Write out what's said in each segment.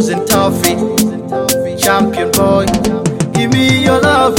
and toffee, champion boy. Give me your love,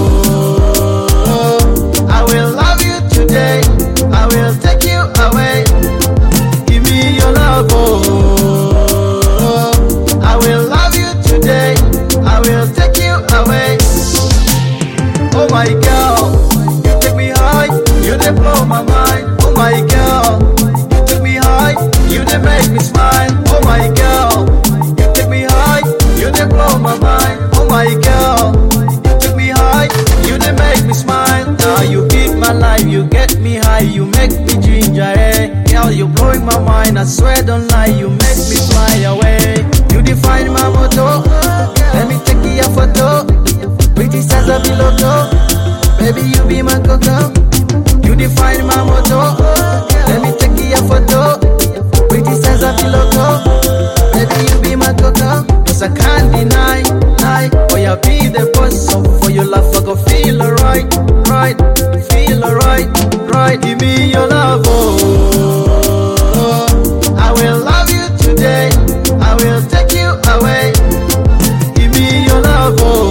oh. I will love you today, I will take you away. Give me your love, oh. I will love you today, I will take you away. Oh my girl, you take me high, you dey blow my mind. Oh my girl, you take me high, you dey make me smile. Oh my girl, you take me high, you dey blow my mind. Oh my girl, you take me high, you dey make me smile. Now you give my life, you get me high, you make me ginger, eh? Girl, you blowing my mind, I swear don't lie, you make me fly away. You define my motto, let me take your photo. Pretty stars of loco, baby you be my coco. You define my motto, let me take your photo. Pretty stars of loco, baby you be my coco. Cause I can't deny, oh you be the boss, so for your love I go feel alright, feel alright. Give me your love, oh. I will love you today, I will take you away. Give me your love, oh.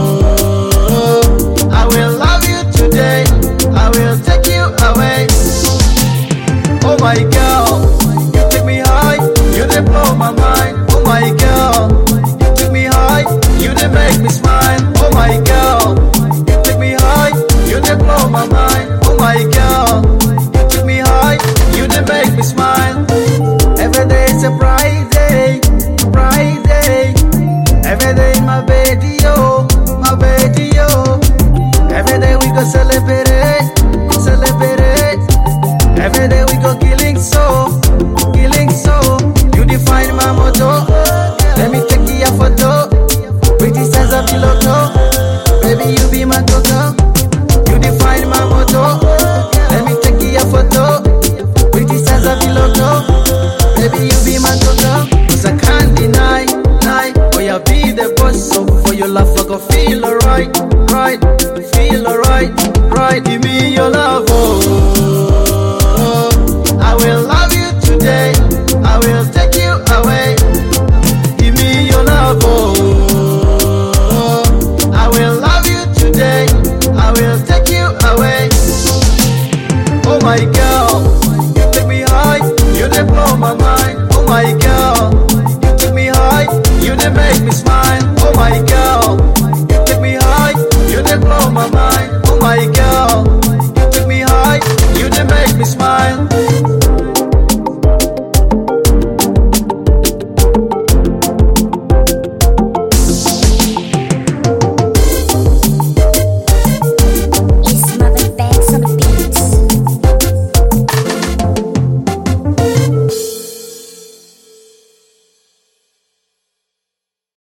I will love you today, I will take you away. Oh my girl, you take me high, you dey blow my mind. Oh my girl, you take me high, you dey make me smile. Oh my girl, you take me high, you dey blow my mind. Oh my girl, you take me high, you dey make me smile. Every day is a bright day, bright day. Every day my baby, oh, my baby, oh. Every day we go celebrate, celebrate. Every day we go killing so, killing so. You define my motto, let me take your photo. Pretty stars of loco, baby you be my coco. You define my motto, let me take your photo. Pretty stars of loco,